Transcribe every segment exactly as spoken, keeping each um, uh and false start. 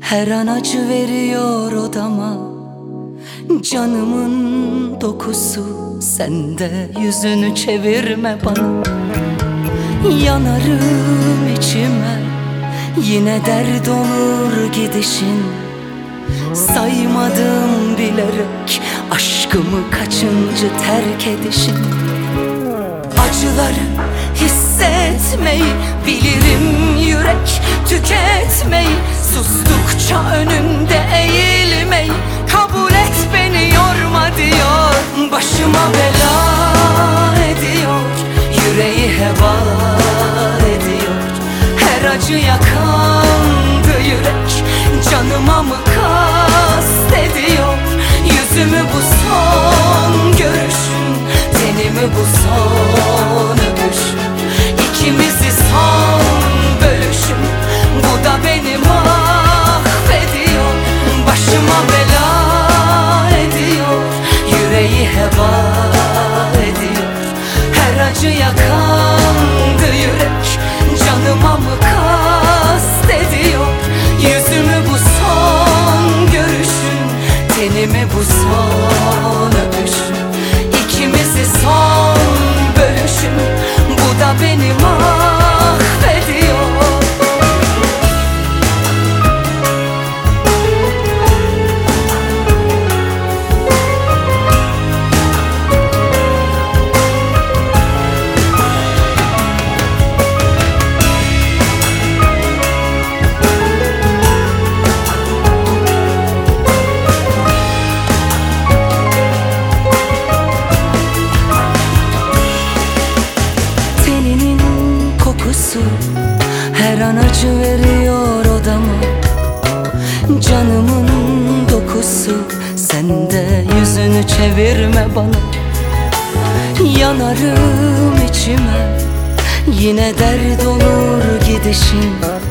Her an acı veriyor odama, canımın dokusu sende. Yüzünü çevirme bana, yanarım içime. Yine dert olur gidişin, saymadım bilerek aşkımı kaçıncı terk edişin. Acıları hissetmeyi bilirim, yürek tüketmeyi, sustukça önünde eğilmeyi. Kabul et beni, yorma diyor, başıma bela ediyor, yüreği heba ediyor. Her acı yakandı yürek, canıma mı kast ediyor? Yüzümü bu son görüşün, tenimi bu son öpüşün, İkimizi son bölüşüm, bu da beni mahvediyor. Başıma bela ediyor, yüreği heba ediyor. Her acı yakandı yürek, canıma mı kast ediyor? Yüzümü bu son görüşün, tenimi bu son öpüşün, İkimizi son bölüşüm, bu da beni mahvediyor. Her an acı veriyor odama, canımın dokusu sende. Yüzünü çevirme bana, yanarım içime. Yine dert olur gidişin,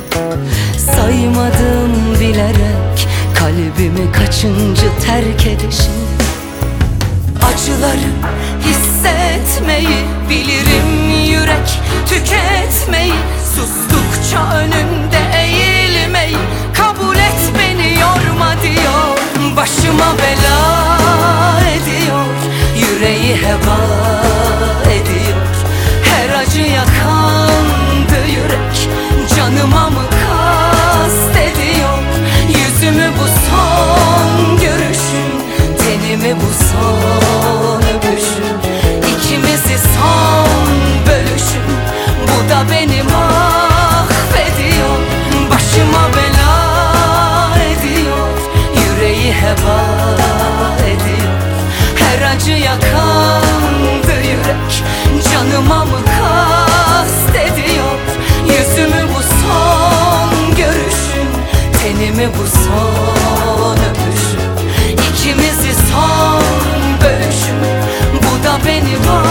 saymadım bilerek kalbimi kaçıncı terk edişin. Acıları hissetmeyi bilirim, yürek tüketmeyi, sustukça önünde eğilmeyi. Kabul et beni, yorma diyor, başıma bela ediyor, yüreği heba ediyor. Her acı yakandı yürek, canıma mı kast ediyor? Yüzümü bu son görüşün, tenimi bu son öpüşün, İkimizi son bölüşün, bu da beni mahvediyor. Başıma bela ediyor, yüreği heba ediyor. Her acı yakandı yürek, canıma mı kast ediyor? Yüzümü bu son görüşün, tenimi bu son öpüşün, İkimizi son bölüşün, bu da beni mahvediyor.